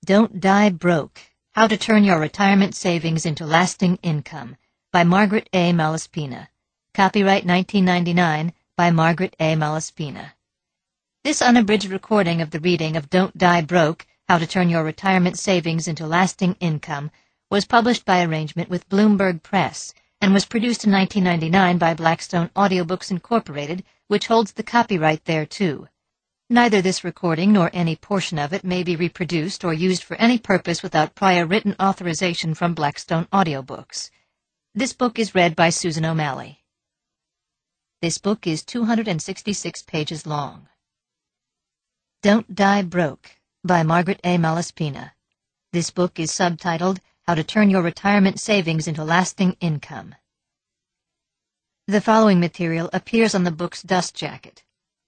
Don't Die Broke: How to Turn Your Retirement Savings into Lasting Income by Margaret A. Malaspina. Copyright 1999 by Margaret A. Malaspina. This unabridged recording of the reading of Don't Die Broke: How to Turn Your Retirement Savings into Lasting Income was published by arrangement with Bloomberg Press and was produced in 1999 by Blackstone Audiobooks Incorporated, which holds the copyright thereto. Neither this recording nor any portion of it may be reproduced or used for any purpose without prior written authorization from Blackstone Audiobooks. This book is read by Susan O'Malley. This book is 266 pages long. Don't Die Broke by Margaret A. Malaspina. This book is subtitled How to Turn Your Retirement Savings into Lasting Income. The following material appears on the book's dust jacket.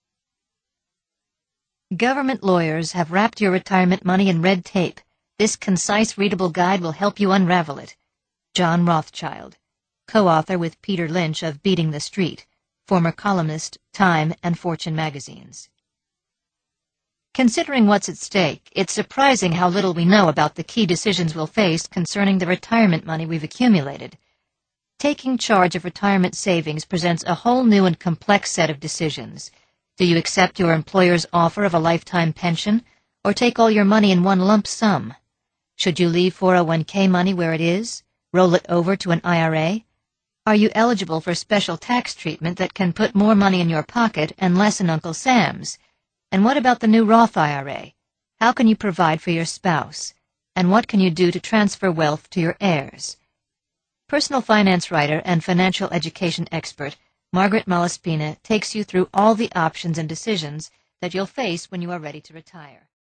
Government lawyers have wrapped your retirement money in red tape. This concise, readable guide will help you unravel it. John Rothschild, co-author with Peter Lynch of Beating the Street, former columnist, Time and Fortune magazines. Considering what's at stake, it's surprising how little we know about the key decisions we'll face concerning the retirement money we've accumulated. Taking charge of retirement savings presents a whole new and complex set of decisions. Do you accept your employer's offer of a lifetime pension, or take all your money in one lump sum? Should you leave 401k money where it is? Roll it over to an IRA? Are you eligible for special tax treatment that can put more money in your pocket and less in Uncle Sam's? And what about the new Roth IRA? How can you provide for your spouse? And what can you do to transfer wealth to your heirs? Personal finance writer and financial education expert Margaret Malaspina takes you through all the options and decisions that you'll face when you are ready to retire.